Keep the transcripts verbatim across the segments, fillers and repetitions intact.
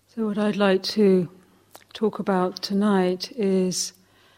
So what I'd like to talk about tonight is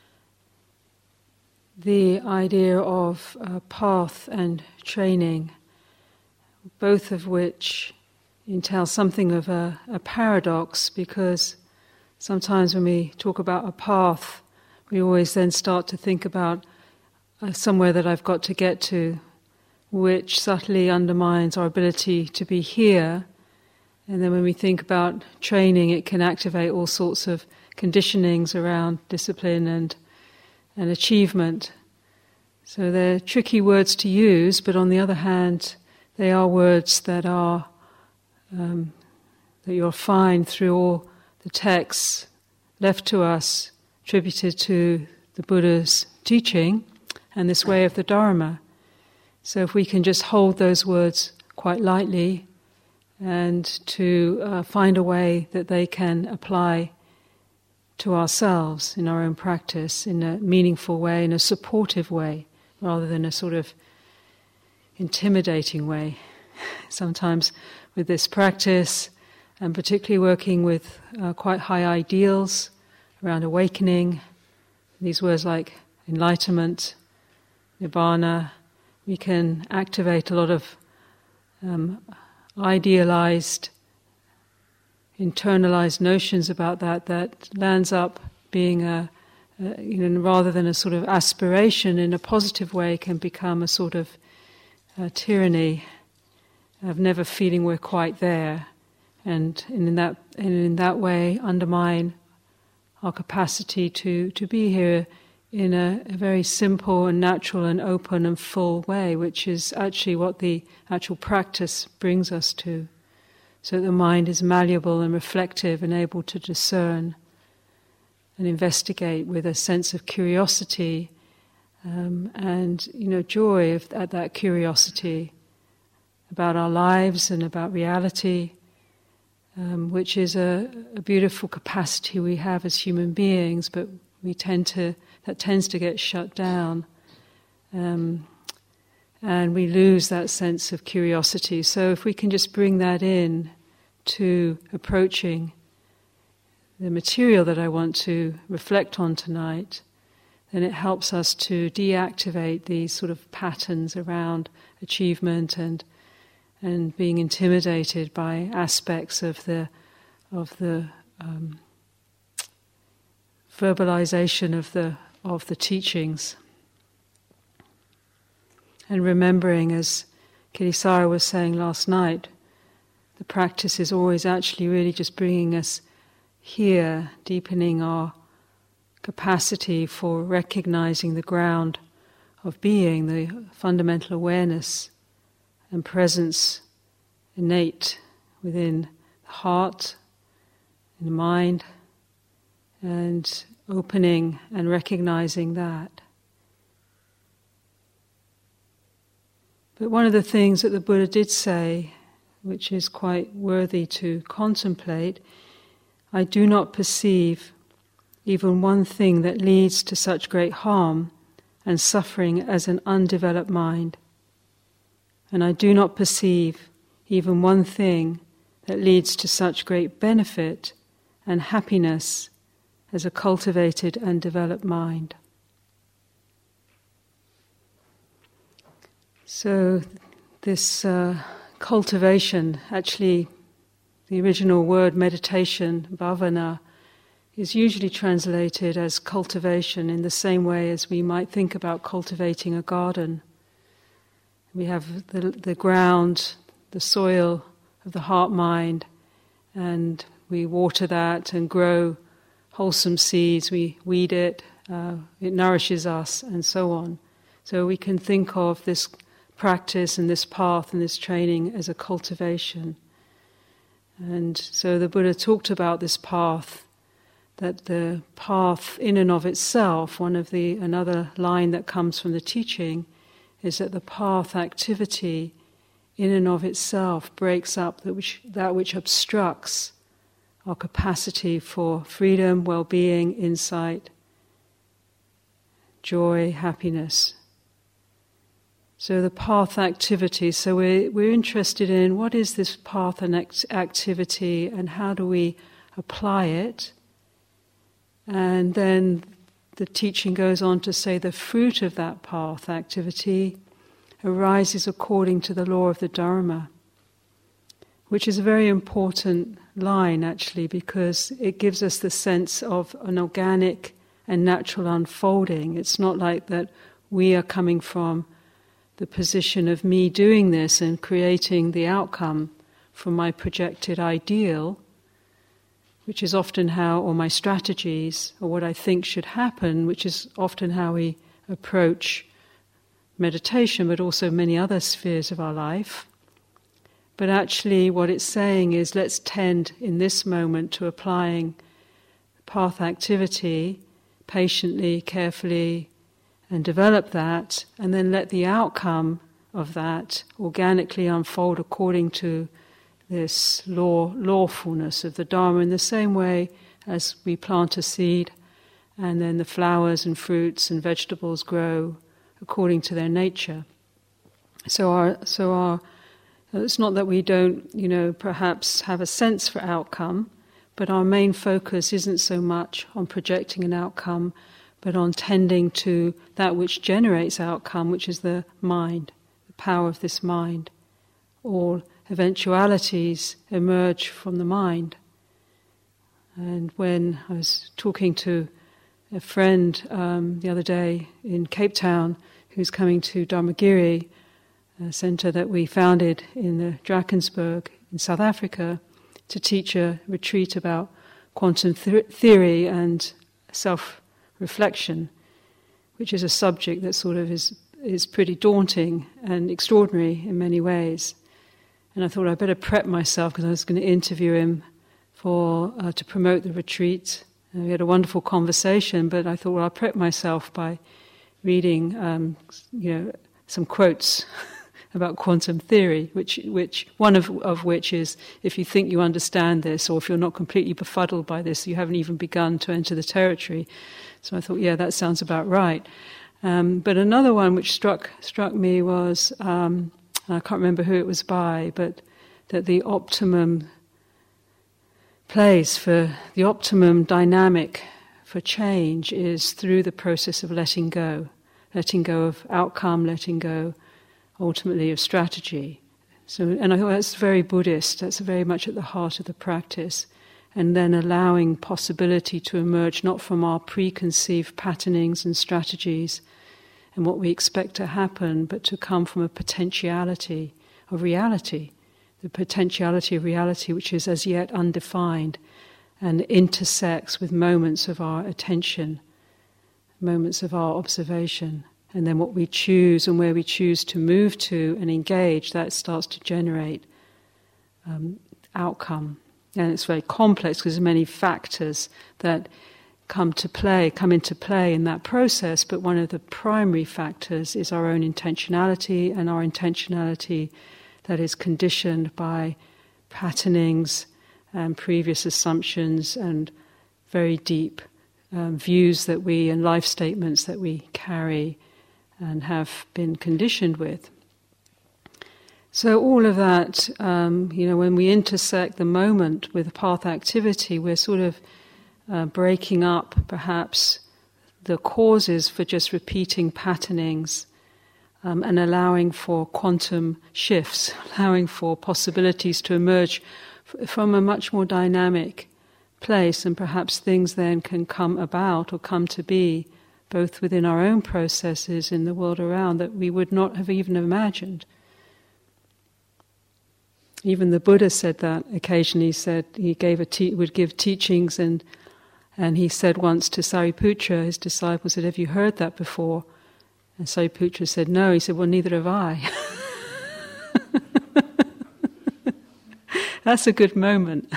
the idea of uh, path and training, both of which entail something of a, a paradox, because sometimes when we talk about a path, we always then start to think about uh, somewhere that I've got to get to, which subtly undermines our ability to be here. And then when we think about training, it can activate all sorts of conditionings around discipline and and achievement. So they're tricky words to use, but on the other hand, they are words that are um, that you'll find through all the texts left to us, attributed to the Buddha's teaching and this way of the Dharma. So if we can just hold those words quite lightly, and to uh, find a way that they can apply to ourselves in our own practice in a meaningful way, in a supportive way, rather than a sort of intimidating way. Sometimes with this practice, and particularly working with uh, quite high ideals around awakening, these words like enlightenment, nibbana, we can activate a lot of um, idealized, internalized notions about that that lands up being a, a, you know, rather than a sort of aspiration in a positive way, can become a sort of uh, tyranny of never feeling we're quite there, and, and in that and in that way undermine our capacity to, to be here in a, a very simple and natural and open and full way, which is actually what the actual practice brings us to. So that the mind is malleable and reflective and able to discern and investigate with a sense of curiosity um, and, you know, joy of, at that curiosity about our lives and about reality, um, which is a, a beautiful capacity we have as human beings, but we tend to that tends to get shut down, um, and we lose that sense of curiosity. So if we can just bring that in to approaching the material that I want to reflect on tonight, then it helps us to deactivate these sort of patterns around achievement and and being intimidated by aspects of the of the um, verbalization of the of the teachings. And remembering, as Kittisaro was saying last night, the practice is always actually really just bringing us here, deepening our capacity for recognizing the ground of being, the fundamental awareness and presence innate within the heart, in the mind, and opening and recognizing that. But one of the things that the Buddha did say, which is quite worthy to contemplate, I do not perceive even one thing that leads to such great harm and suffering as an undeveloped mind. And I do not perceive even one thing that leads to such great benefit and happiness as a cultivated and developed mind. So this uh, cultivation, actually the original word meditation, bhavana, is usually translated as cultivation in the same way as we might think about cultivating a garden. We have the, the ground, the soil of the heart-mind, and we water that and grow wholesome seeds, we weed it, uh, it nourishes us, and so on. So we can think of this practice and this path and this training as a cultivation. And so the Buddha talked about this path, that the path in and of itself, one of the, another line that comes from the teaching, is that the path activity in and of itself breaks up that which, that which obstructs our capacity for freedom, well-being, insight, joy, happiness. So the path activity, so we're, we're interested in what is this path and act- activity and how do we apply it. And then the teaching goes on to say the fruit of that path activity arises according to the law of the Dharma, which is a very important line actually, because it gives us the sense of an organic and natural unfolding. It's not like that we are coming from the position of me doing this and creating the outcome from my projected ideal, which is often how, or my strategies, or what I think should happen, which is often how we approach meditation, but also many other spheres of our life. But actually what it's saying is, let's tend in this moment to applying path activity patiently, carefully, and develop that, and then let the outcome of that organically unfold according to this law, lawfulness of the Dharma, in the same way as we plant a seed and then the flowers and fruits and vegetables grow according to their nature. So our, so our, it's not that we don't, you know, perhaps have a sense for outcome, but our main focus isn't so much on projecting an outcome, but on tending to that which generates outcome, which is the mind, the power of this mind. All eventualities emerge from the mind. And when I was talking to a friend um, the other day in Cape Town, who's coming to Dharmagiri, a centre that we founded in the Drakensberg in South Africa, to teach a retreat about quantum th- theory and self-reflection, which is a subject that sort of is is pretty daunting and extraordinary in many ways. And I thought I'd better prep myself, because I was going to interview him for uh, to promote the retreat. And we had a wonderful conversation, but I thought, well, I'll prep myself by reading, um, you know, some quotes about quantum theory, which, which one of, of which is, if you think you understand this, or if you're not completely befuddled by this, you haven't even begun to enter the territory. So I thought, yeah, that sounds about right. Um, but another one which struck struck me was, um, I can't remember who it was by, but that the optimum place for, the optimum dynamic for change is through the process of letting go, letting go of outcome, letting go ultimately of strategy. So, and I thought that's very Buddhist, that's very much at the heart of the practice. And then allowing possibility to emerge not from our preconceived patternings and strategies and what we expect to happen, but to come from a potentiality of reality, the potentiality of reality which is as yet undefined and intersects with moments of our attention, moments of our observation. And then what we choose and where we choose to move to and engage, that starts to generate um, outcome. And it's very complex because there's many factors that come to play, come into play in that process, but one of the primary factors is our own intentionality, and our intentionality that is conditioned by patternings and previous assumptions and very deep um, views that we, and life statements that we carry and have been conditioned with. So all of that, um, you know, when we intersect the moment with path activity, we're sort of uh, breaking up perhaps the causes for just repeating patternings um, and allowing for quantum shifts, allowing for possibilities to emerge f- from a much more dynamic place, and perhaps things then can come about or come to be both within our own processes in the world around that we would not have even imagined. Even the Buddha said that occasionally. He said he gave a te- would give teachings, and and he said once to Sariputra, his disciple, said, "Have you heard that before?" And Sariputra said, "No." He said, "Well, neither have I." That's a good moment,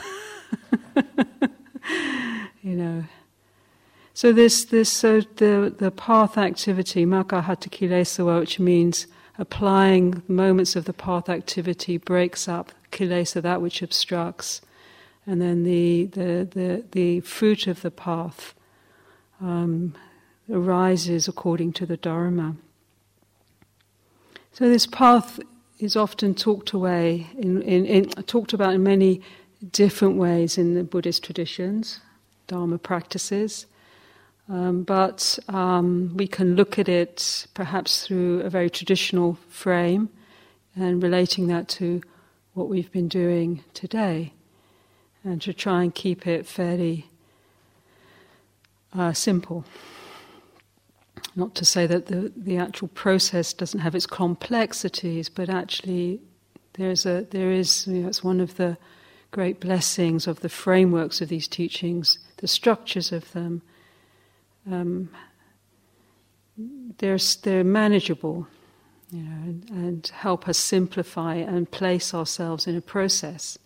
you know. So this this so the the path activity, Magga Hatha Kilesa, which means applying moments of the path activity, breaks up kilesa, that which obstructs, and then the the the, the fruit of the path um, arises according to the Dharma. So this path is often talked away in, in, in talked about in many different ways in the Buddhist traditions, Dharma practices. Um, but um, we can look at it perhaps through a very traditional frame and relating that to what we've been doing today, and to try and keep it fairly uh, simple. Not to say that the, the actual process doesn't have its complexities, but actually there's a there is you know, it's one of the great blessings of the frameworks of these teachings, the structures of them. Um, they're they're manageable, you know, and, and help us simplify and place ourselves in a process.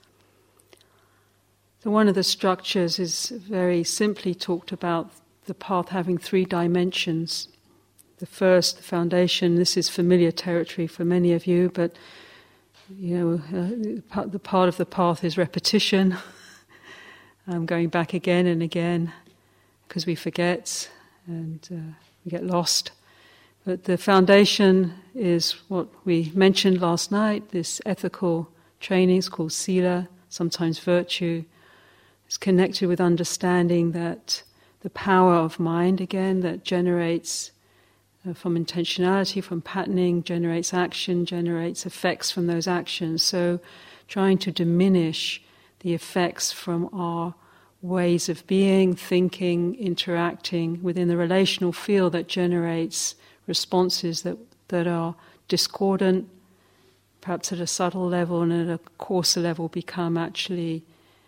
So one of the structures is very simply talked about the path having three dimensions. The first, the foundation, this is familiar territory for many of you, but you know, uh, the part of the path is repetition. I'm going back again and again because we forget and uh, we get lost. But the foundation is what we mentioned last night, this ethical training is called sila, sometimes virtue. It's connected with understanding that the power of mind, again, that generates uh, from intentionality, from patterning, generates action, generates effects from those actions. So trying to diminish the effects from our ways of being, thinking, interacting within the relational field that generates responses that, that are discordant, perhaps at a subtle level, and at a coarser level become actually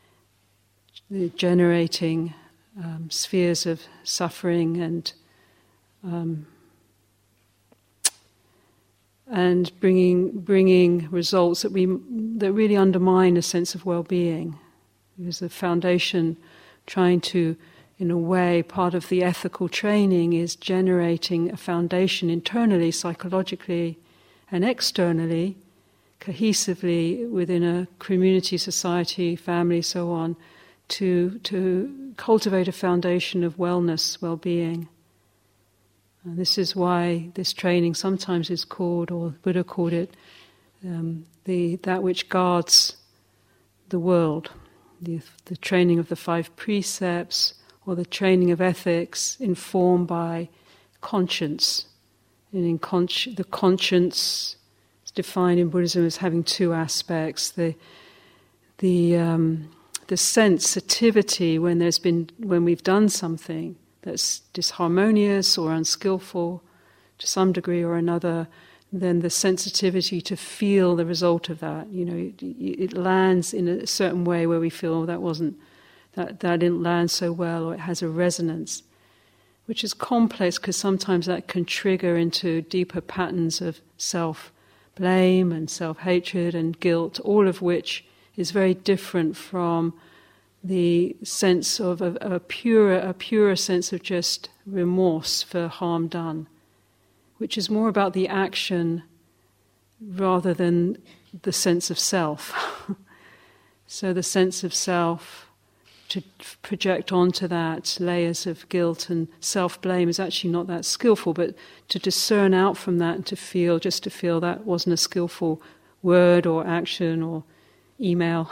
generating um, spheres of suffering and um, and bringing bringing results that we that really undermine a sense of well-being. Because the foundation, trying to, in a way, part of the ethical training is generating a foundation internally, psychologically, and externally, cohesively within a community, society, family, so on, to to cultivate a foundation of wellness, well-being. And this is why this training sometimes is called, or Buddha called it, um, the that which guards the world. The, the training of the five precepts, or the training of ethics informed by conscience. And in con- the conscience is defined in Buddhism as having two aspects. The the um, the sensitivity when there's been when we've done something that's disharmonious or unskillful to some degree or another, then the sensitivity to feel the result of that. You know, it, it lands in a certain way where we feel oh, that wasn't, that, that didn't land so well, or it has a resonance, which is complex because sometimes that can trigger into deeper patterns of self-blame and self-hatred and guilt, all of which is very different from the sense of a, a pure, a purer sense of just remorse for harm done, which is more about the action rather than the sense of self. So the sense of self, to project onto that layers of guilt and self-blame is actually not that skillful, but to discern out from that and to feel, just to feel that wasn't a skillful word or action or email.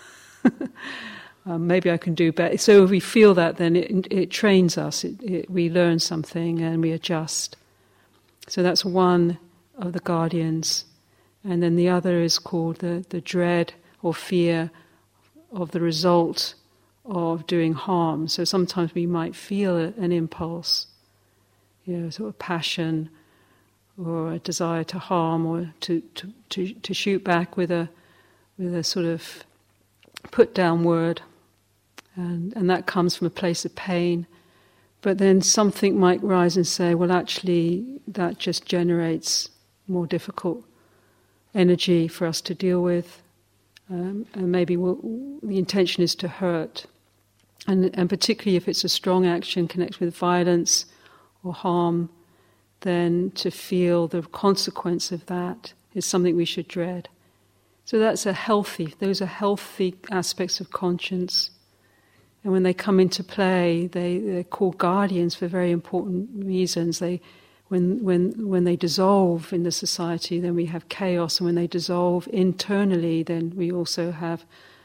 um, maybe I can do better. So if we feel that, then it, it trains us, it, it, we learn something and we adjust. So that's one of the guardians. And then the other is called the, the dread or fear of the result of doing harm. So sometimes we might feel a, an impulse, you know, sort of passion or a desire to harm or to, to, to, to shoot back with a with a sort of put down word. And, and that comes from a place of pain. But then something might rise and say, well, actually, that just generates more difficult energy for us to deal with. Um, and maybe we'll, the intention is to hurt. And, and particularly if it's a strong action connected with violence or harm, then to feel the consequence of that is something we should dread. So that's a healthy, those are healthy aspects of conscience. And when they come into play, they, they're called guardians for very important reasons. They, when, when, when they dissolve in the society, then we have chaos. And when they dissolve internally, then we also have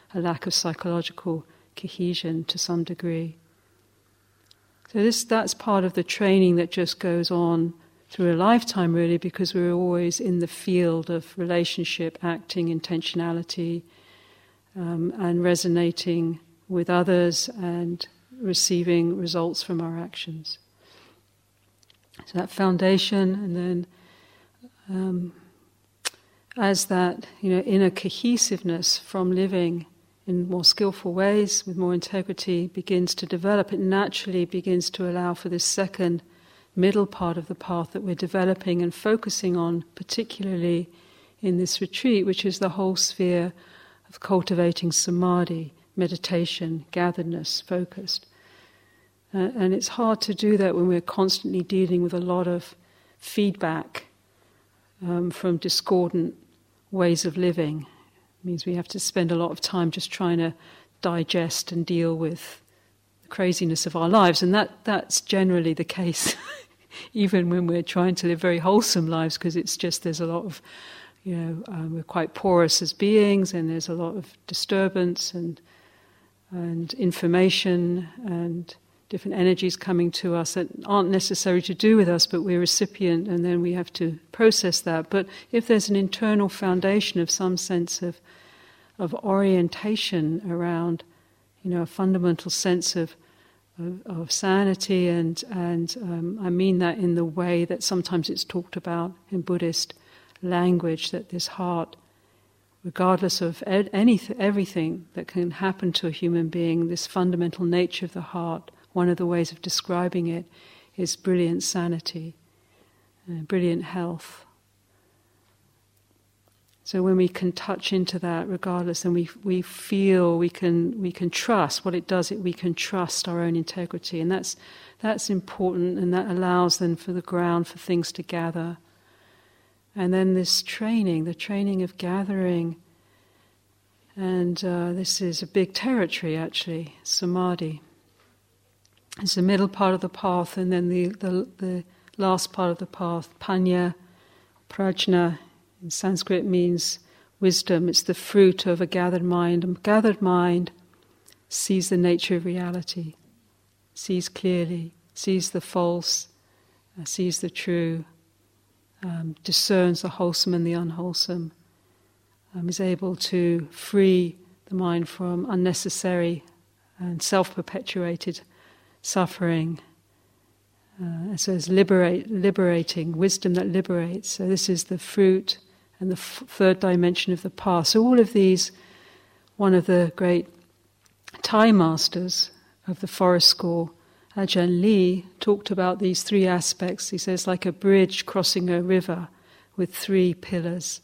a lack of psychological cohesion to some degree. So this that's part of the training that just goes on through a lifetime, really, because we're always in the field of relationship, acting, intentionality, um, and resonating with others and receiving results from our actions. So that foundation, and then um, as that, you know, inner cohesiveness from living in more skillful ways, with more integrity, begins to develop, it naturally begins to allow for this second middle part of the path that we're developing and focusing on, particularly in this retreat, which is the whole sphere of cultivating samadhi, meditation, gatheredness, focused. Uh, and it's hard to do that when we're constantly dealing with a lot of feedback um, from discordant ways of living. It means we have to spend a lot of time just trying to digest and deal with the craziness of our lives, and that that's generally the case even when we're trying to live very wholesome lives, because it's just there's a lot of, you know, um, we're quite porous as beings, and there's a lot of disturbance and and information and different energies coming to us that aren't necessary to do with us, but we're recipient, and then we have to process that. But if there's an internal foundation of some sense of of orientation around, you know, a fundamental sense of of, of sanity, and and um, I mean that in the way that sometimes it's talked about in Buddhist language, that this heart, regardless of ed- anything, everything that can happen to a human being, this fundamental nature of the heart, one of the ways of describing it is brilliant sanity, uh, brilliant health. So when we can touch into that, regardless, and we we feel we can we can trust what it does. It we can trust our own integrity, and that's that's important, and that allows then for the ground for things to gather. And then this training, the training of gathering, and uh, this is a big territory actually, samadhi. It's the middle part of the path, and then the the, the last part of the path, panya, prajna. In Sanskrit means wisdom. It's the fruit of a gathered mind. A gathered mind sees the nature of reality, sees clearly, sees the false, uh, sees the true, um, discerns the wholesome and the unwholesome, um, is able to free the mind from unnecessary and self-perpetuated suffering. Uh, so it's liberate, liberating, wisdom that liberates. So this is the fruit and the f- third dimension of the path. So all of these, one of the great Thai masters of the forest school, Ajahn Lee, talked about these three aspects. He says, like a bridge crossing a river with three pillars.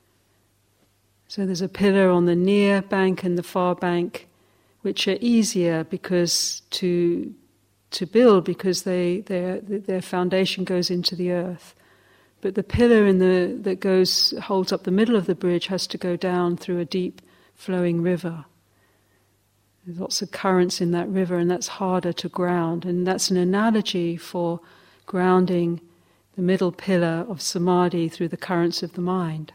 So there's a pillar on the near bank and the far bank, which are easier because to to build because they their their foundation goes into the earth. But the pillar in the that goes holds up the middle of the bridge has to go down through a deep flowing river. There's lots of currents in that river, and that's harder to ground. And that's an analogy for grounding the middle pillar of samadhi through the currents of the mind,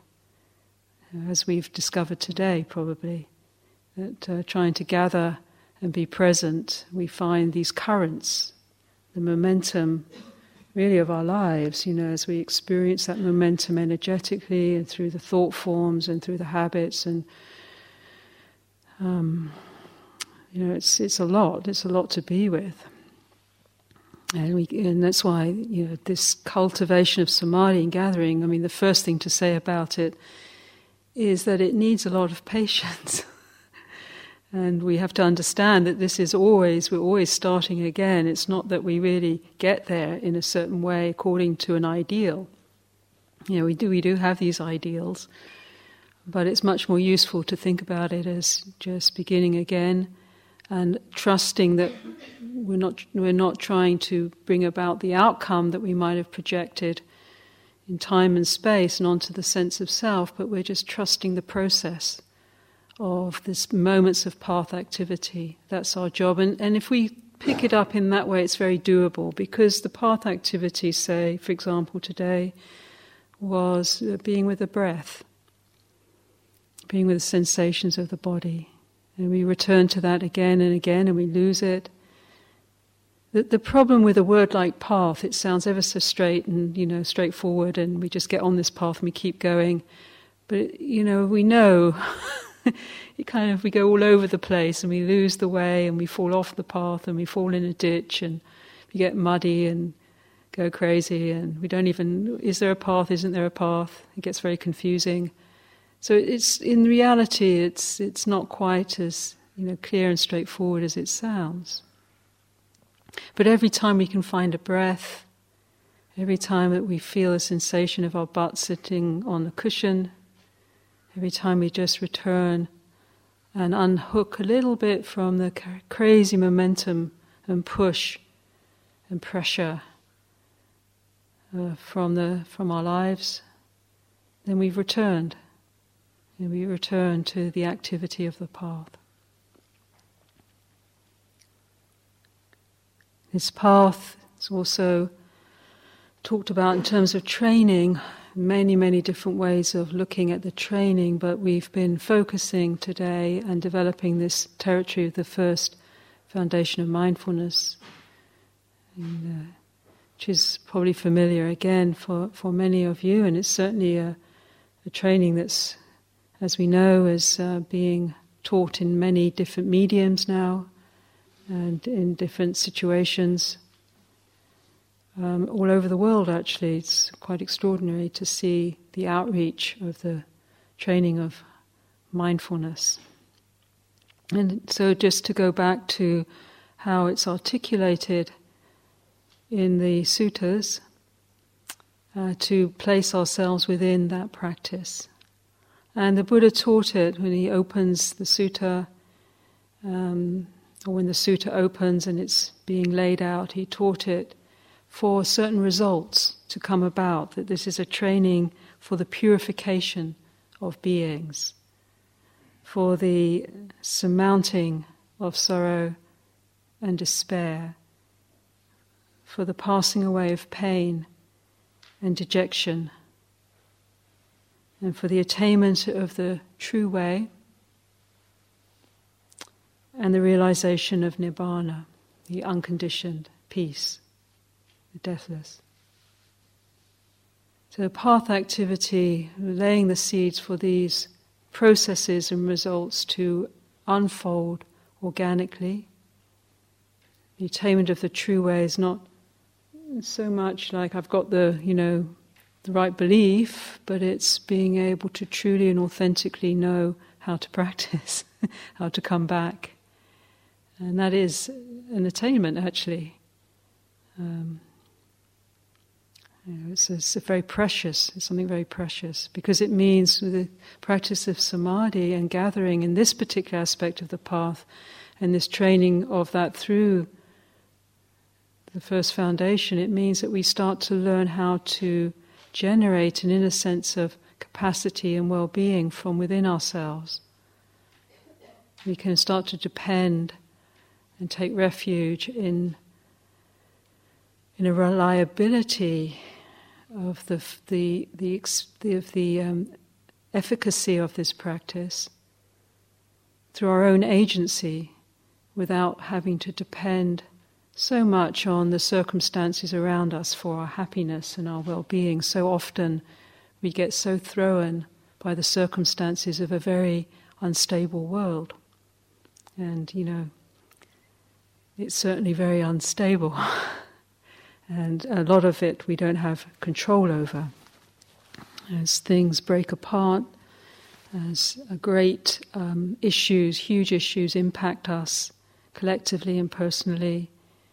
as we've discovered today, probably. That uh, trying to gather and be present, we find these currents, the momentum really of our lives, you know, as we experience that momentum energetically and through the thought forms and through the habits, and um, you know, it's it's a lot. It's a lot to be with, and we and that's why, you know, this cultivation of samadhi and gathering. I mean, the first thing to say about it is that it needs a lot of patience. And we have to understand that this is always, we're always starting again. It's not that we really get there in a certain way according to an ideal. You know, we do we do have these ideals, but it's much more useful to think about it as just beginning again and trusting that we're not we're not trying to bring about the outcome that we might have projected in time and space and onto the sense of self, but we're just trusting the process of this moments of path activity. That's our job. And, and if we pick it up in that way, it's very doable, because the path activity, say, for example, today, was being with the breath, being with the sensations of the body, And we return to that again and again, and we lose it. The, the problem with a word like path, it sounds ever so straight and, you know, straightforward, and we just get on this path and we keep going. But, you know, we know, it kind of, we go all over the place and we lose the way and we fall off the path and we fall in a ditch and we get muddy and go crazy and we don't even, is there a path, isn't there a path? It gets very confusing. So it's, in reality, it's it's not quite as, you know, clear and straightforward as it sounds. But every time we can find a breath, every time that we feel a sensation of our butt sitting on the cushion, every time we just return and unhook a little bit from the crazy momentum and push and pressure uh, from the from our lives, then we've returned. And we return to the activity of the path. This path is also talked about in terms of training, many, many different ways of looking at the training, but we've been focusing today and developing this territory of the first foundation of mindfulness, and, uh, which is probably familiar again for, for many of you, and it's certainly a, a training that's, as we know, is uh, being taught in many different mediums now and in different situations um, all over the world, actually. It's quite extraordinary to see the outreach of the training of mindfulness. And so just to go back to how it's articulated in the suttas, uh, to place ourselves within that practice. And the Buddha taught it when he opens the sutta, um, or when the sutta opens and it's being laid out, he taught it for certain results to come about, that this is a training for the purification of beings, for the surmounting of sorrow and despair, for the passing away of pain and dejection, and for the attainment of the true way and the realization of Nibbana, the unconditioned peace, the deathless. So the path activity, laying the seeds for these processes and results to unfold organically. The attainment of the true way is not so much like I've got the, you know, the right belief, but it's being able to truly and authentically know how to practice, how to come back. And that is an attainment, actually. Um, you know, it's, it's a very precious, it's something very precious, because it means with the practice of samadhi and gathering in this particular aspect of the path, and this training of that through the first foundation, it means that we start to learn how to generate an inner sense of capacity and well-being from within ourselves. We can start to depend and take refuge in in a reliability of the the the, the of the um, efficacy of this practice through our own agency, without having to depend so much on the circumstances around us for our happiness and our well-being. So often we get so thrown by the circumstances of a very unstable world. And, you know, it's certainly very unstable. And a lot of it we don't have control over. As things break apart, as great um, issues, huge issues impact us collectively and personally,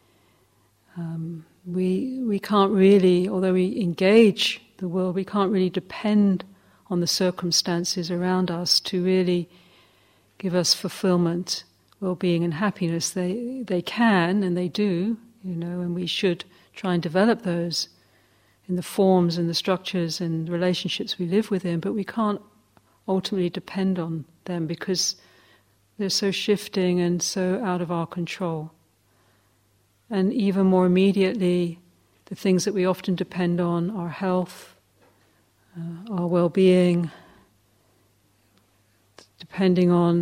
Um, we we can't really, although we engage the world, we can't really depend on the circumstances around us to really give us fulfillment, well-being and happiness. They they can and they do, you know, and we should try and develop those in the forms and the structures and relationships we live within, but we can't ultimately depend on them because they're so shifting and so out of our control. And even more immediately, the things that we often depend on, our health, uh, our well-being, depending on,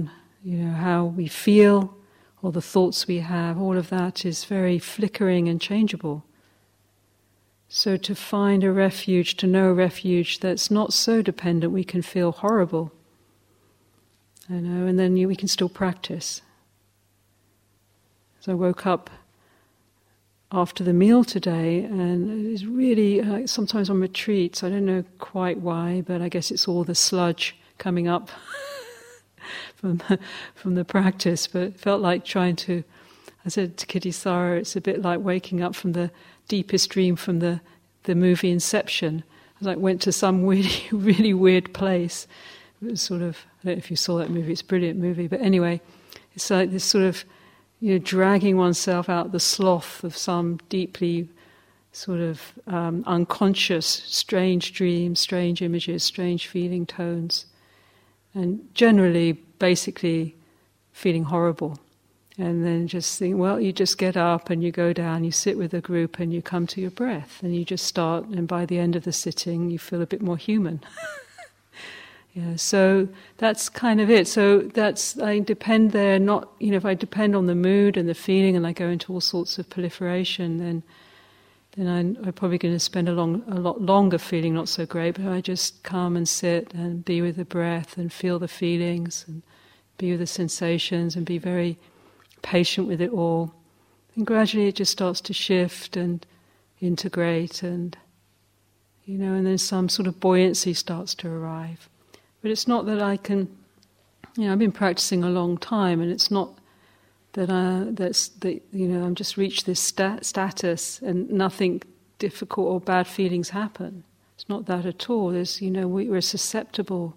You know, how we feel, or the thoughts we have, all of that is very flickering and changeable. So to find a refuge, to know a refuge that's not so dependent we can feel horrible, you know, and then you, we can still practice. So I woke up after the meal today, and it is really, uh, sometimes on retreats, I don't know quite why, but I guess it's all the sludge coming up from the, from the practice, but it felt like trying to, I said to Kittisaro, it's a bit like waking up from the deepest dream from the, the movie Inception. I like went to some really, really weird place. It was sort of, I don't know if you saw that movie, it's a brilliant movie, but anyway, it's like this sort of, you know, dragging oneself out the slough of some deeply sort of um, unconscious, strange dreams, strange images, strange feeling tones, and generally, basically, feeling horrible. And then just think, well, you just get up and you go down, you sit with a group and you come to your breath, and you just start, and by the end of the sitting, you feel a bit more human. Yeah, so that's kind of it. So that's, I depend there, not, you know, if I depend on the mood and the feeling and I go into all sorts of proliferation, then then I'm, I'm probably going to spend a, long, a lot longer feeling not so great, but I just come and sit and be with the breath and feel the feelings and be with the sensations and be very patient with it all. And gradually it just starts to shift and integrate, and, you know, and then some sort of buoyancy starts to arrive. But it's not that I can, you know, I've been practicing a long time, and it's not that I, that's that, you know, I'm just reached this stat, status and nothing difficult or bad feelings happen. It's not that at all. There's, you know, we, we're susceptible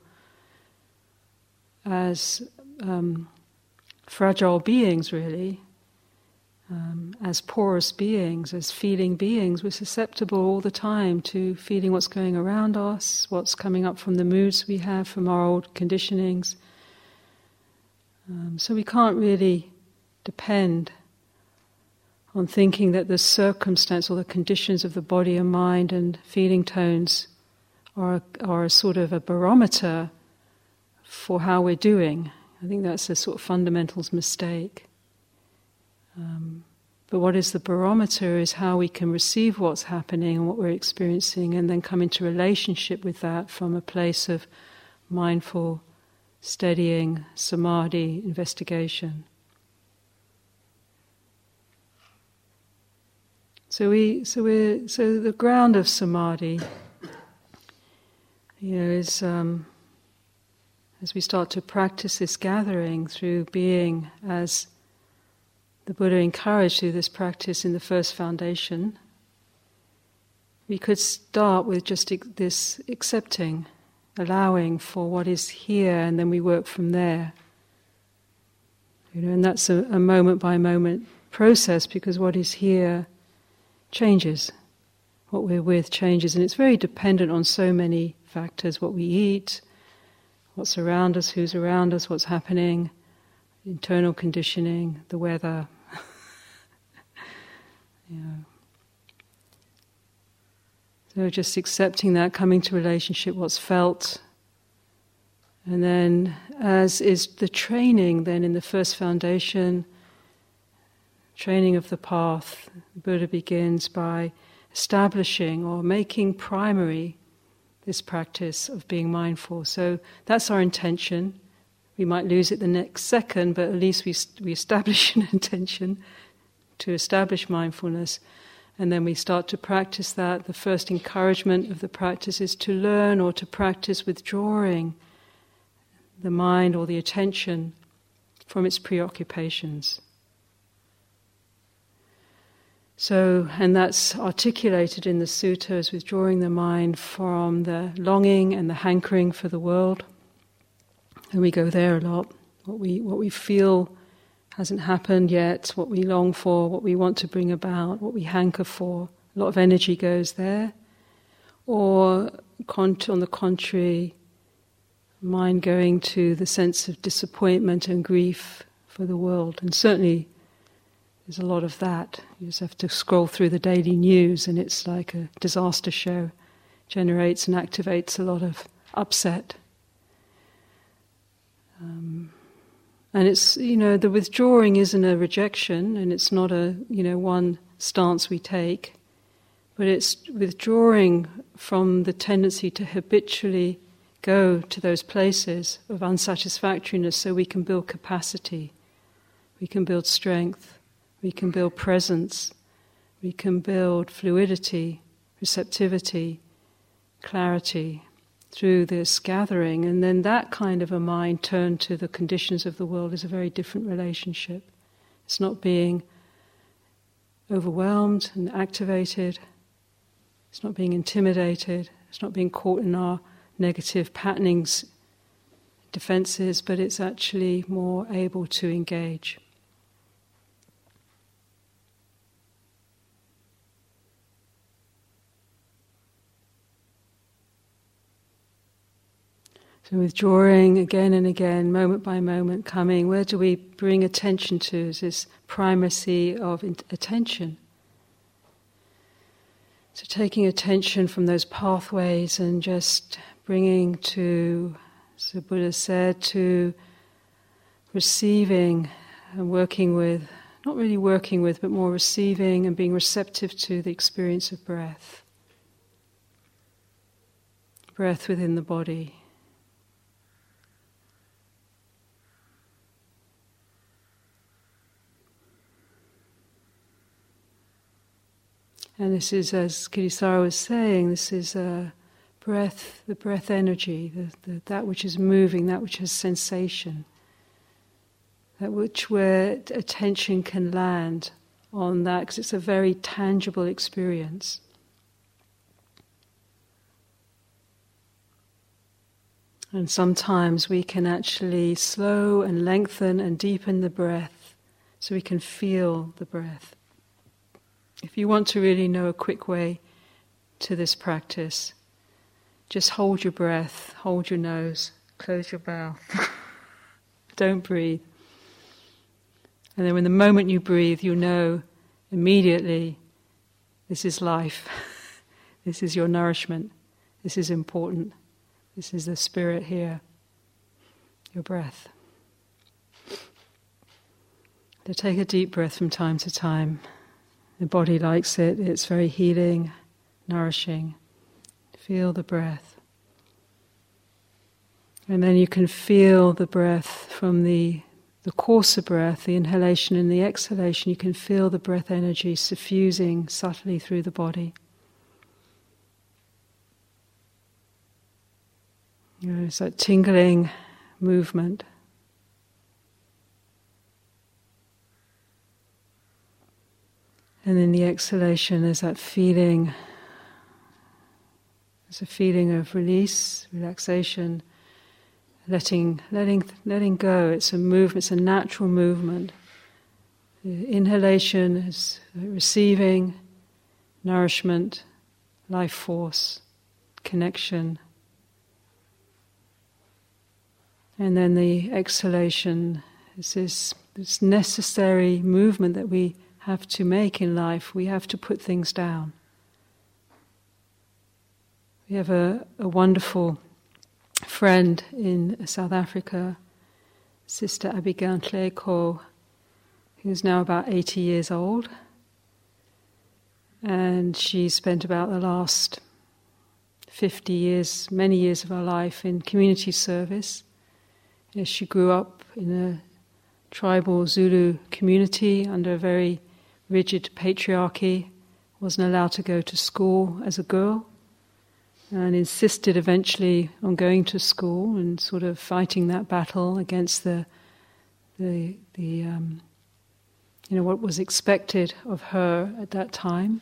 as um, fragile beings, really, um, as porous beings, as feeling beings. We're susceptible all the time to feeling what's going around us, what's coming up from the moods we have, from our old conditionings. Um, so we can't really depend on thinking that the circumstance or the conditions of the body and mind and feeling tones are, are a sort of a barometer for how we're doing. I think that's a sort of fundamentals mistake. Um, but what is the barometer is how we can receive what's happening and what we're experiencing, and then come into relationship with that from a place of mindful, steadying, samadhi, investigation. So we, so we, so the ground of samadhi, you know, is um, as we start to practice this gathering through being as the Buddha encouraged through this practice in the first foundation. We could start with just this accepting, allowing for what is here, and then we work from there. You know, and that's a, a moment by moment process, because what is here changes. What we're with changes, and it's very dependent on so many factors: what we eat, what's around us, who's around us, what's happening, internal conditioning, the weather. You know. So just accepting that, coming to relationship, what's felt. And then, as is the training then in the first foundation, training of the path, the Buddha begins by establishing or making primary this practice of being mindful. So that's our intention. We might lose it the next second, but at least we we establish an intention to establish mindfulness, and then we start to practice that. The first encouragement of the practice is to learn or to practice withdrawing the mind or the attention from its preoccupations. So, and that's articulated in the sutta as withdrawing the mind from the longing and the hankering for the world. And we go there a lot. What we what we feel hasn't happened yet, what we long for, what we want to bring about, what we hanker for. A lot of energy goes there. Or, on the contrary, mind going to the sense of disappointment and grief for the world. And certainly there's a lot of that. You just have to scroll through the daily news and it's like a disaster show. Generates and activates a lot of upset. Um, And it's, you know, the withdrawing isn't a rejection, and it's not a, you know, one stance we take, but it's withdrawing from the tendency to habitually go to those places of unsatisfactoriness so we can build capacity, we can build strength, we can build presence, we can build fluidity, receptivity, clarity through this gathering. And then that kind of a mind turned to the conditions of the world is a very different relationship. It's not being overwhelmed and activated, it's not being intimidated, it's not being caught in our negative patternings, defenses, but it's actually more able to engage. So withdrawing again and again, moment by moment, coming, where do we bring attention to? Is this primacy of in- attention. So taking attention from those pathways and just bringing to, as the Buddha said, to receiving and working with, not really working with, but more receiving and being receptive to the experience of breath. Breath within the body. And this is, as Kittisaro was saying, this is a breath, the breath energy, the, the, that which is moving, that which has sensation, that which where attention can land on that, because it's a very tangible experience. And sometimes we can actually slow and lengthen and deepen the breath so we can feel the breath. If you want to really know a quick way to this practice, just hold your breath, hold your nose, close your mouth. Don't breathe. And then when the moment you breathe, you know immediately, this is life. This is your nourishment. This is important. This is the spirit here. Your breath. So take a deep breath from time to time. The body likes it, it's very healing, nourishing. Feel the breath. And then you can feel the breath from the, the coarser breath, the inhalation and the exhalation. You can feel the breath energy suffusing subtly through the body. You know, it's that tingling movement. And in the exhalation, there's that feeling, there's a feeling of release, relaxation, letting, letting, letting go. It's a movement, it's a natural movement. The inhalation is receiving, nourishment, life force, connection. And then the exhalation is this, this necessary movement that we have to make in life. We have to put things down. We have a, a wonderful friend in South Africa, Sister Abigail Nhleko, who's now about eighty years old. And she spent about the last fifty years, many years of her life in community service. As she grew up in a tribal Zulu community under a very rigid patriarchy, wasn't allowed to go to school as a girl, and insisted eventually on going to school and sort of fighting that battle against the the the um, you know what was expected of her at that time,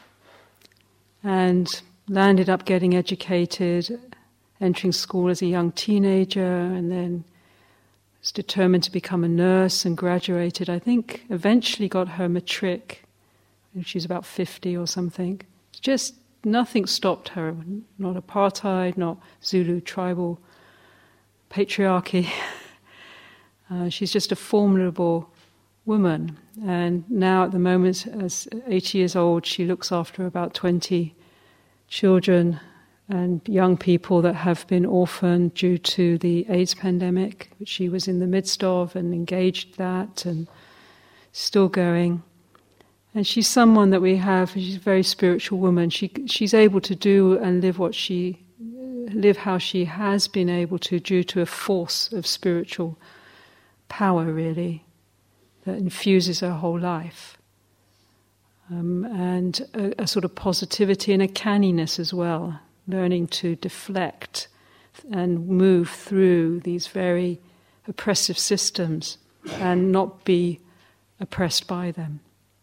and landed up getting educated, entering school as a young teenager, and then was determined to become a nurse and graduated. I think eventually got her matric. She's about fifty or something. Just nothing stopped her. Not apartheid, not Zulu tribal patriarchy. Uh, she's just a formidable woman. And now at the moment, as eighty years old, she looks after about twenty children and young people that have been orphaned due to the AIDS pandemic, which she was in the midst of and engaged that and still going. And she's someone that we have, she's a very spiritual woman. She she's able to do and live what she, live how she has been able to due to a force of spiritual power, really, that infuses her whole life. Um, and a, a sort of positivity and a canniness as well, learning to deflect and move through these very oppressive systems and not be oppressed by them.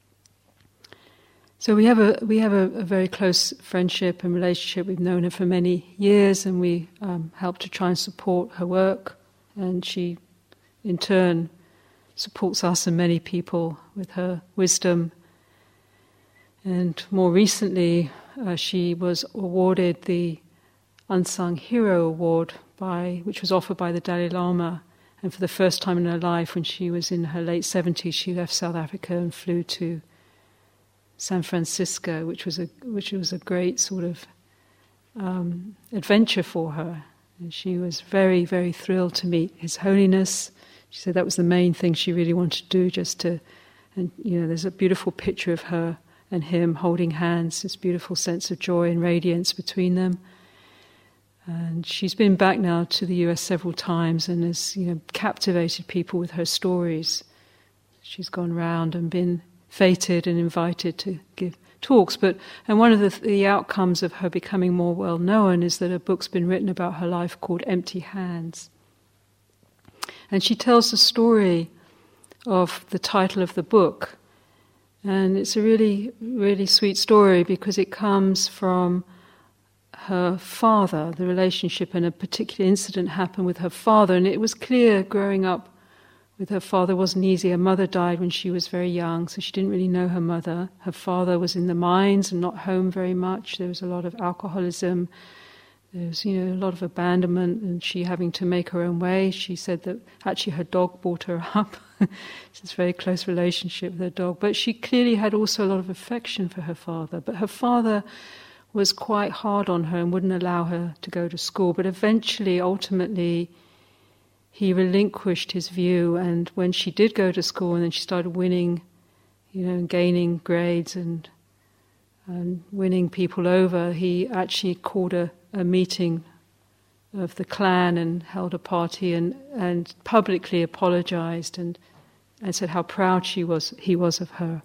So we have a we have a, a very close friendship and relationship. We've known her for many years, and we um, help to try and support her work, and she, in turn, supports us and many people with her wisdom. And more recently, uh, she was awarded the Unsung Hero Award, by which was offered by the Dalai Lama. And for the first time in her life, when she was in her late seventies, she left South Africa and flew to San Francisco, which was a which was a great sort of um, adventure for her. And she was very, very thrilled to meet His Holiness. She said that was the main thing she really wanted to do, just to, and you know, there's a beautiful picture of her and him holding hands, this beautiful sense of joy and radiance between them. And she's been back now to the U S several times and has, you know, captivated people with her stories. She's gone round and been feted and invited to give talks. But and one of the, the outcomes of her becoming more well known is that a book's been written about her life called Empty Hands. And she tells the story of the title of the book. And it's a really, really sweet story because it comes from her father, the relationship, and a particular incident happened with her father. And it was clear growing up with her father wasn't easy. Her mother died when she was very young, so she didn't really know her mother. Her father was in the mines and not home very much. There was a lot of alcoholism. There was, you know, a lot of abandonment, and she having to make her own way. She said that actually her dog brought her up. It's a very close relationship with her dog. But she clearly had also a lot of affection for her father. But her father was quite hard on her and wouldn't allow her to go to school. But eventually, ultimately, he relinquished his view, and when she did go to school and then she started winning, you know, gaining grades and and winning people over, he actually called a, a meeting of the clan and held a party and, and publicly apologized and, and said how proud she was he was of her.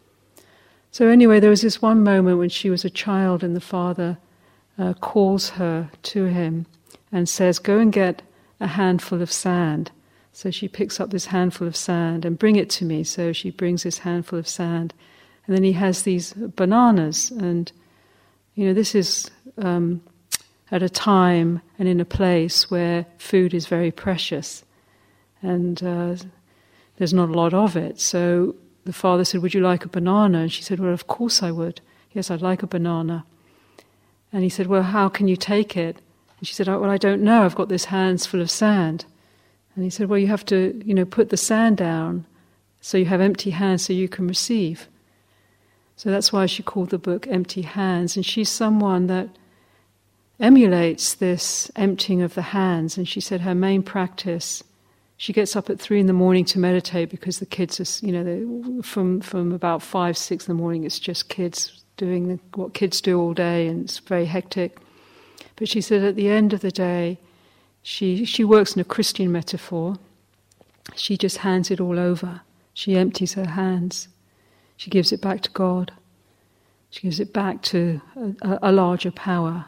So anyway, there was this one moment when she was a child and the father uh, calls her to him and says, "Go and get a handful of sand." So she picks up this handful of sand and bring it to me. So she brings this handful of sand. And then he has these bananas. And, you know, this is um, at a time and in a place where food is very precious. And uh, there's not a lot of it. So the father said, "Would you like a banana?" And she said, "Well, of course I would. Yes, I'd like a banana." And he said, "Well, how can you take it?" And she said, "Oh, well, I don't know. I've got this hands full of sand." And he said, "Well, you have to, you know, put the sand down so you have empty hands so you can receive." So that's why she called the book Empty Hands. And she's someone that emulates this emptying of the hands. And she said her main practice, she gets up at three in the morning to meditate because the kids are, you know, they, from, from about five, six in the morning, it's just kids doing the, what kids do all day, and it's very hectic. But she said at the end of the day, she she works in a Christian metaphor. She just hands it all over. She empties her hands. She gives it back to God. She gives it back to a, a larger power.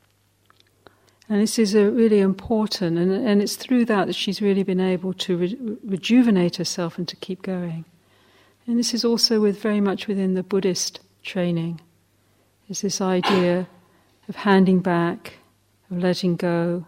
And this is a really important, and, and it's through that that she's really been able to re- rejuvenate herself and to keep going. And this is also with very much within the Buddhist training. Is this idea of handing back, of letting go.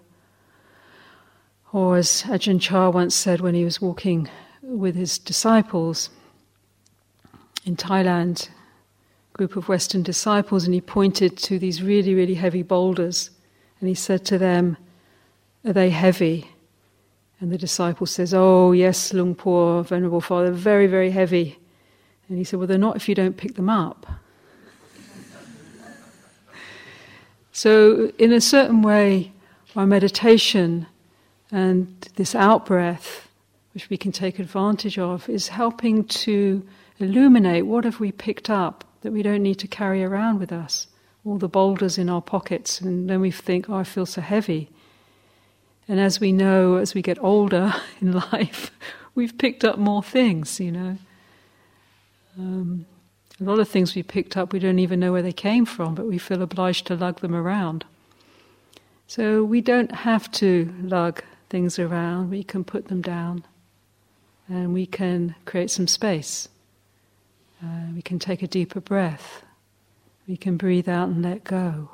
Or as Ajahn Chah once said when he was walking with his disciples in Thailand, a group of Western disciples, and he pointed to these really, really heavy boulders, and he said to them, "Are they heavy?" And the disciple says, "Oh yes, Luang Por, Venerable Father, very, very heavy." And he said, "Well, they're not if you don't pick them up." So in a certain way, our meditation and this out-breath, which we can take advantage of, is helping to illuminate what have we picked up that we don't need to carry around with us, all the boulders in our pockets, and then we think, oh, I feel so heavy. And as we know, as we get older in life, we've picked up more things, you know. Um, a lot of things we picked up, we don't even know where they came from, but we feel obliged to lug them around. So we don't have to lug things around, we can put them down, and we can create some space. Uh, we can take a deeper breath. We can breathe out and let go.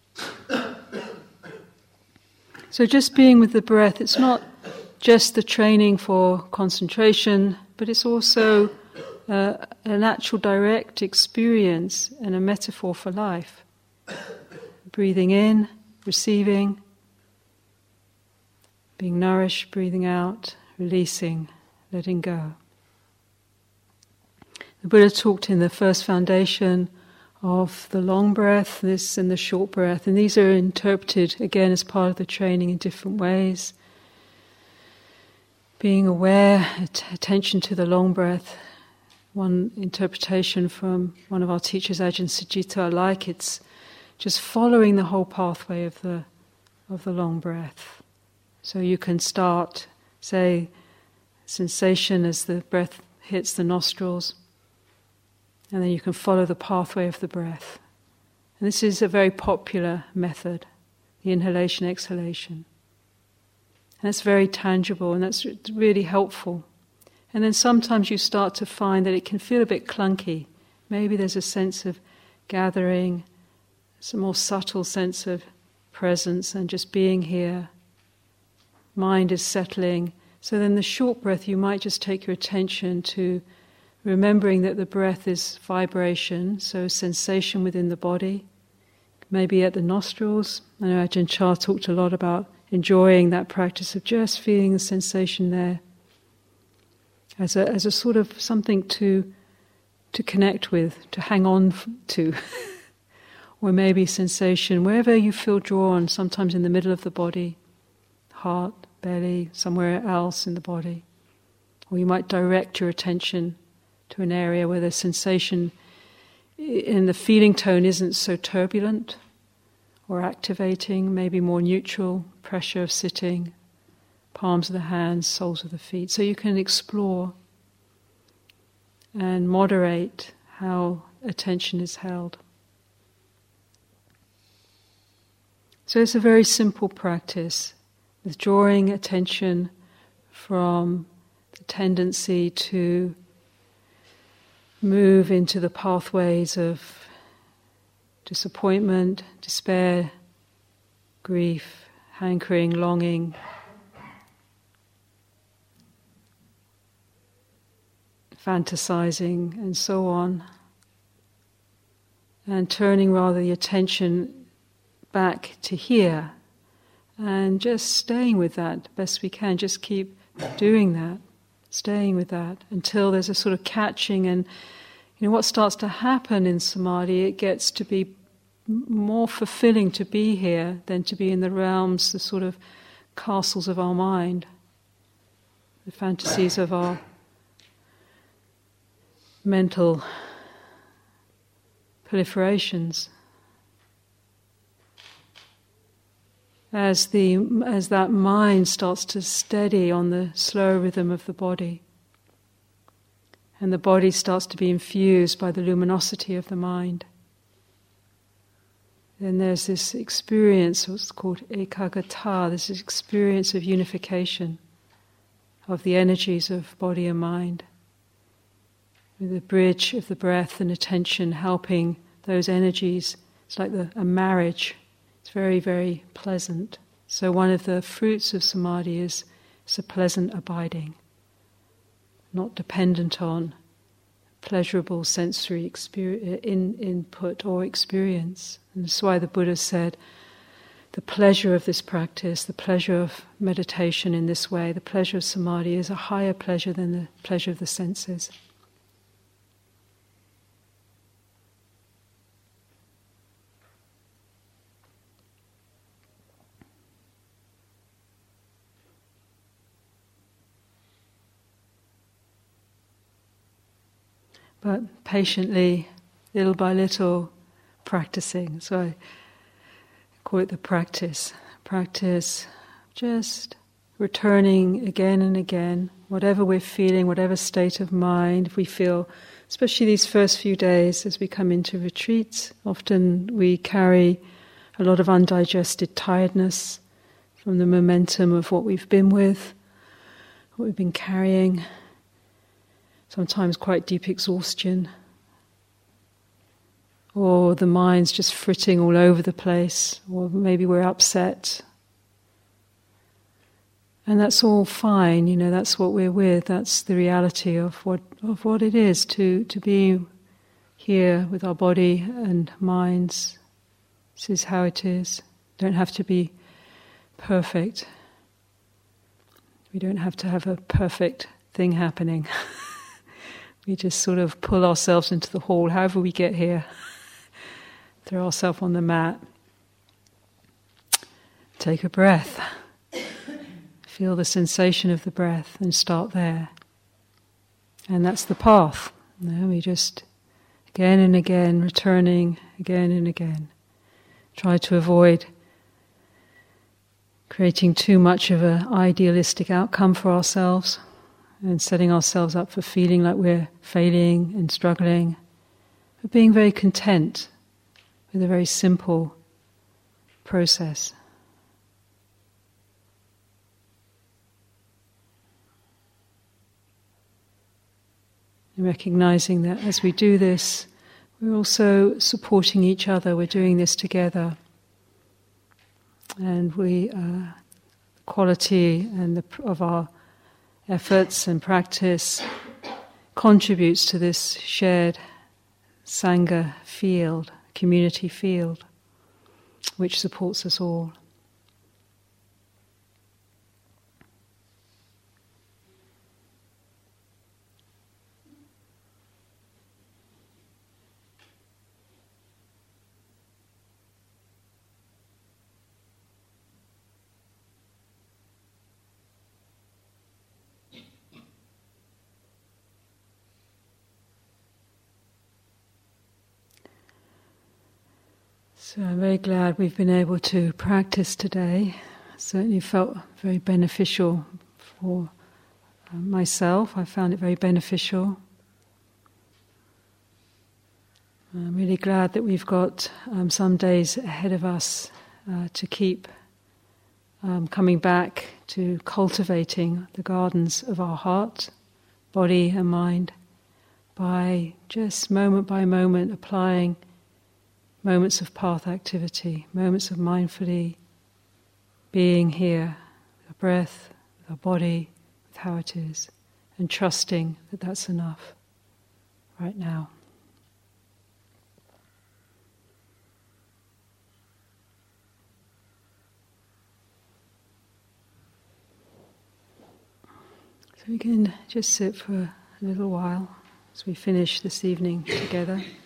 So just being with the breath, it's not just the training for concentration, but it's also uh, an actual direct experience and a metaphor for life. Breathing in, receiving, being nourished, breathing out, releasing, letting go. The Buddha talked in the first foundation of the long breath, this and the short breath, and these are interpreted again as part of the training in different ways. Being aware, attention to the long breath. One interpretation from one of our teachers, Ajahn Sucitto, I like, it's just following the whole pathway of the of the long breath. So you can start, say, sensation as the breath hits the nostrils, and then you can follow the pathway of the breath. And this is a very popular method, the inhalation, exhalation. And it's very tangible, and that's really helpful. And then sometimes you start to find that it can feel a bit clunky. Maybe there's a sense of gathering, some more subtle sense of presence and just being here. Mind is settling. So then the short breath, you might just take your attention to remembering that the breath is vibration, so sensation within the body, maybe at the nostrils. I know Ajahn Chah talked a lot about enjoying that practice of just feeling the sensation there as a as a sort of something to to connect with, to hang on to. Or maybe sensation, wherever you feel drawn, sometimes in the middle of the body, heart, belly, somewhere else in the body. Or you might direct your attention to an area where the sensation in the feeling tone isn't so turbulent or activating, maybe more neutral, pressure of sitting, palms of the hands, soles of the feet. So you can explore and moderate how attention is held. So it's a very simple practice, withdrawing attention from the tendency to move into the pathways of disappointment, despair, grief, hankering, longing, fantasizing, and so on, and turning rather the attention back to here, and just staying with that best we can. Just keep doing that, staying with that until there's a sort of catching. And you know what starts to happen in samadhi, it gets to be more fulfilling to be here than to be in the realms, the sort of castles of our mind, the fantasies of our mental proliferations. As the as that mind starts to steady on the slow rhythm of the body, and the body starts to be infused by the luminosity of the mind, then there's this experience, what's called ekaggata, this experience of unification of the energies of body and mind, with the bridge of the breath and attention helping those energies. It's like the, a marriage. It's very, very pleasant. So one of the fruits of samadhi is, is a pleasant abiding, not dependent on pleasurable sensory experience, in, input or experience. And that's why the Buddha said the pleasure of this practice, the pleasure of meditation in this way, the pleasure of samadhi is a higher pleasure than the pleasure of the senses. but patiently, little by little, practicing. So I call it the practice. Practice just returning again and again, whatever we're feeling, whatever state of mind. If we feel, especially these first few days as we come into retreats, often we carry a lot of undigested tiredness from the momentum of what we've been with, what we've been carrying, sometimes quite deep exhaustion, or the mind's just fritting all over the place, or maybe we're upset. And that's all fine, you know, that's what we're with, that's the reality of what of what it is to, to be here with our body and minds. This is how it is. Don't have to be perfect. We don't have to have a perfect thing happening. We just sort of pull ourselves into the hall, however we get here. Throw ourselves on the mat. Take a breath. Feel the sensation of the breath and start there. And that's the path. You know, we just, again and again, returning again and again. Try to avoid creating too much of an idealistic outcome for ourselves and setting ourselves up for feeling like we're failing and struggling, but being very content with a very simple process. And recognizing that as we do this, we're also supporting each other, we're doing this together. And we, uh, the quality and the, of our efforts and practice contributes to this shared Sangha field, community field, which supports us all. So I'm very glad we've been able to practice today. It certainly felt very beneficial for uh, myself. I found it very beneficial. I'm really glad that we've got um, some days ahead of us uh, to keep um, coming back to cultivating the gardens of our heart, body and mind, by just moment by moment applying moments of path activity, moments of mindfully being here, with our breath, with our body, with how it is, and trusting that that's enough right now. So we can just sit for a little while as we finish this evening together.